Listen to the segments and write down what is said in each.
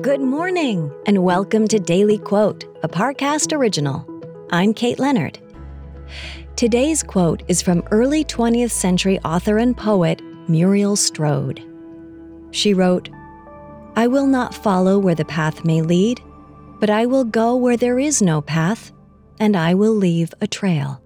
Good morning, and welcome to Daily Quote, a Parcast original. I'm Kate Leonard. Today's quote is from early 20th century author and poet Muriel Strode. She wrote, "I will not follow where the path may lead, but I will go where there is no path, and I will leave a trail."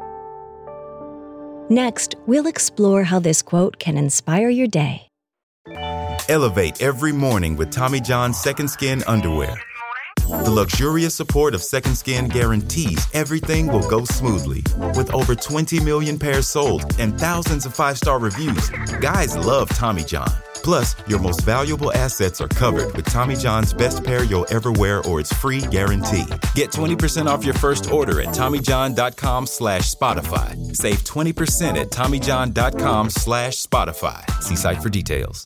Next, we'll explore how this quote can inspire your day. Elevate every morning with Tommy John's Second Skin underwear. The luxurious support of Second Skin guarantees everything will go smoothly. With over 20 million pairs sold and thousands of 5-star reviews, guys love Tommy John. Plus, your most valuable assets are covered with Tommy John's best pair you'll ever wear or its free guarantee. Get 20% off your first order at TommyJohn.com/Spotify. Save 20% at TommyJohn.com/Spotify. See site for details.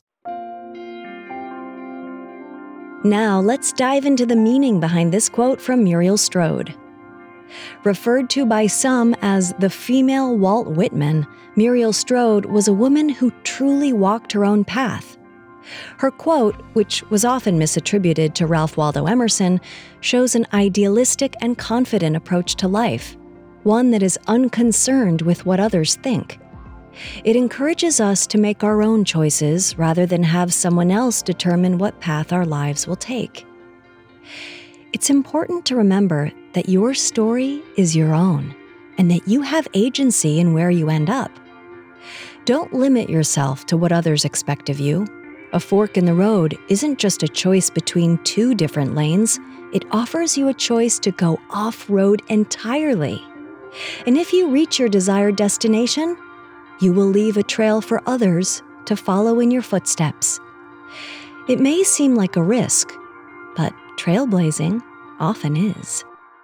Now, let's dive into the meaning behind this quote from Muriel Strode. Referred to by some as the female Walt Whitman, Muriel Strode was a woman who truly walked her own path. Her quote, which was often misattributed to Ralph Waldo Emerson, shows an idealistic and confident approach to life, one that is unconcerned with what others think. It encourages us to make our own choices rather than have someone else determine what path our lives will take. It's important to remember that your story is your own and that you have agency in where you end up. Don't limit yourself to what others expect of you. A fork in the road isn't just a choice between two different lanes. It offers you a choice to go off-road entirely. And if you reach your desired destination, you will leave a trail for others to follow in your footsteps. It may seem like a risk, but trailblazing often is.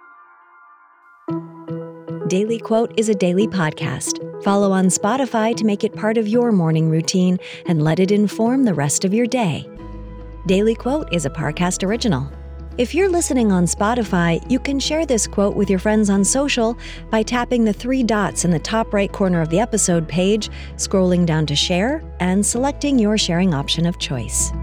Daily Quote is a daily podcast. Follow on Spotify to make it part of your morning routine and let it inform the rest of your day. Daily Quote is a Parcast original. If you're listening on Spotify, you can share this quote with your friends on social by tapping the 3 dots in the top right corner of the episode page, scrolling down to share, and selecting your sharing option of choice.